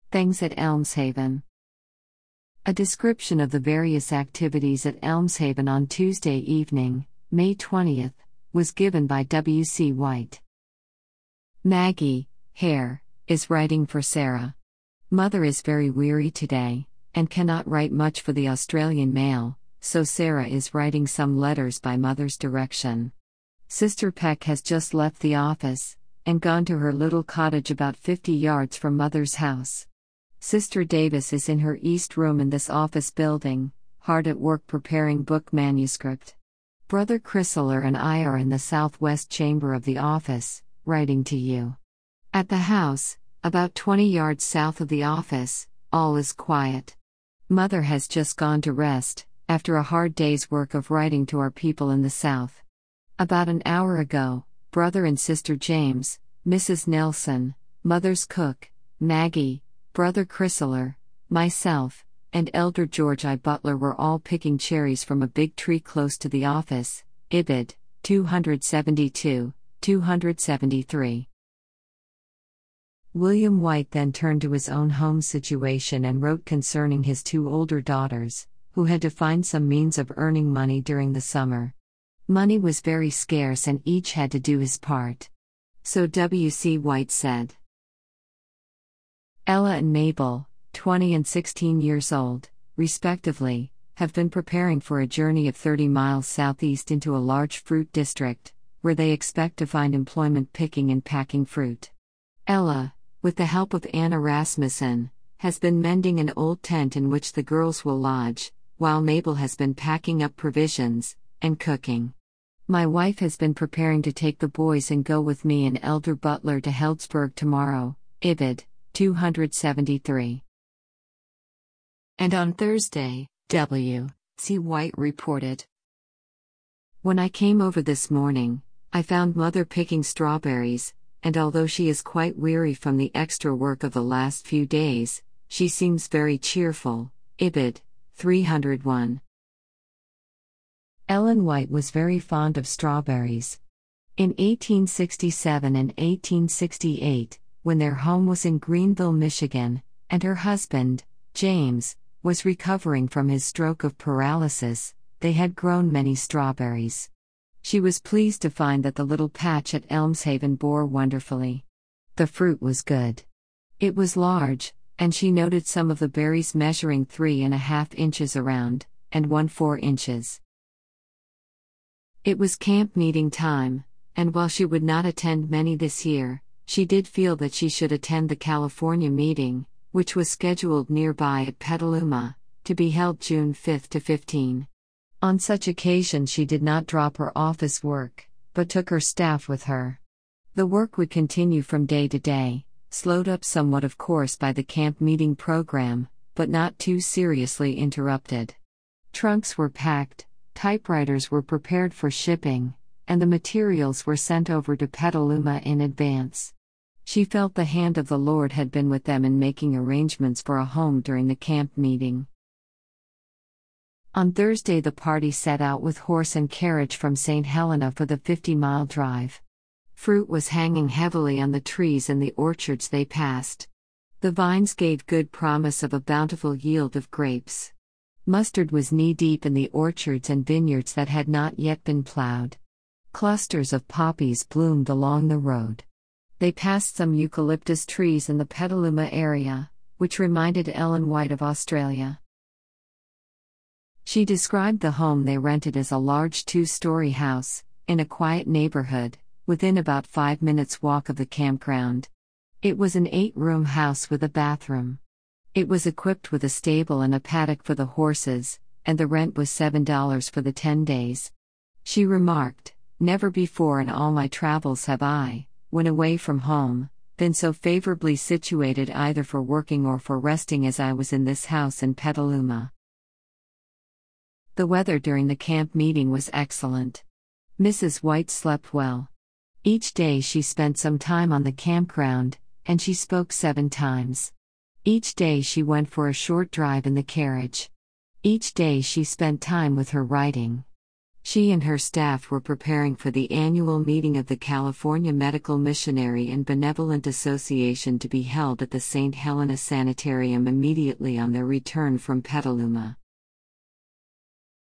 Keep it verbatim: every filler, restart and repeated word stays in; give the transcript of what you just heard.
Things at Elmshaven. A description of the various activities at Elmshaven on Tuesday evening, May twentieth, was given by W C White. Maggie, Hare, is writing for Sarah. Mother is very weary today, and cannot write much for the Australian mail, so Sarah is writing some letters by Mother's direction. Sister Peck has just left the office, and gone to her little cottage about fifty yards from Mother's house. Sister Davis is in her east room in this office building, hard at work preparing book manuscript. Brother Chrysler and I are in the southwest chamber of the office, writing to you. At the house, about twenty yards south of the office, all is quiet. Mother has just gone to rest, after a hard day's work of writing to our people in the south. About an hour ago, Brother and Sister James, Missus Nelson, Mother's cook, Maggie, Brother Chrysler, myself, and Elder George I. Butler were all picking cherries from a big tree close to the office, Ibid, two seventy-two, two seventy-three. William White then turned to his own home situation and wrote concerning his two older daughters, who had to find some means of earning money during the summer. Money was very scarce and each had to do his part. So W C White said, Ella and Mabel, twenty and sixteen years old, respectively, have been preparing for a journey of thirty miles southeast into a large fruit district, where they expect to find employment picking and packing fruit. Ella, with the help of Anna Rasmussen, has been mending an old tent in which the girls will lodge, while Mabel has been packing up provisions and cooking. My wife has been preparing to take the boys and go with me and Elder Butler to Healdsburg tomorrow, Ibid, two seventy-three. And on Thursday, W C White reported, When I came over this morning, I found Mother picking strawberries, and although she is quite weary from the extra work of the last few days, she seems very cheerful, Ibid, three oh one. Ellen White was very fond of strawberries. In eighteen sixty-seven and eighteen sixty-eight, when their home was in Greenville, Michigan, and her husband, James, was recovering from his stroke of paralysis, they had grown many strawberries. She was pleased to find that the little patch at Elmshaven bore wonderfully. The fruit was good. It was large, and she noted some of the berries measuring three and a half inches around, and one four inches. It was camp meeting time, and while she would not attend many this year, she did feel that she should attend the California meeting, which was scheduled nearby at Petaluma, to be held June fifth to fifteenth. On such occasions she did not drop her office work, but took her staff with her. The work would continue from day to day, slowed up somewhat of course by the camp meeting program, but not too seriously interrupted. Trunks were packed, typewriters were prepared for shipping, and the materials were sent over to Petaluma in advance. She felt the hand of the Lord had been with them in making arrangements for a home during the camp meeting. On Thursday the party set out with horse and carriage from Saint Helena for the fifty-mile drive. Fruit was hanging heavily on the trees in the orchards they passed. The vines gave good promise of a bountiful yield of grapes. Mustard was knee-deep in the orchards and vineyards that had not yet been plowed. Clusters of poppies bloomed along the road. They passed some eucalyptus trees in the Petaluma area, which reminded Ellen White of Australia. She described the home they rented as a large two-story house, in a quiet neighborhood, within about five minutes' walk of the campground. It was an eight-room house with a bathroom. It was equipped with a stable and a paddock for the horses, and the rent was seven dollars for the ten days. She remarked, Never before in all my travels have I, when away from home, been so favorably situated either for working or for resting as I was in this house in Petaluma. The weather during the camp meeting was excellent. Missus White slept well. Each day she spent some time on the campground, and she spoke seven times. Each day she went for a short drive in the carriage. Each day she spent time with her writing. She and her staff were preparing for the annual meeting of the California Medical Missionary and Benevolent Association to be held at the Saint Helena Sanitarium immediately on their return from Petaluma.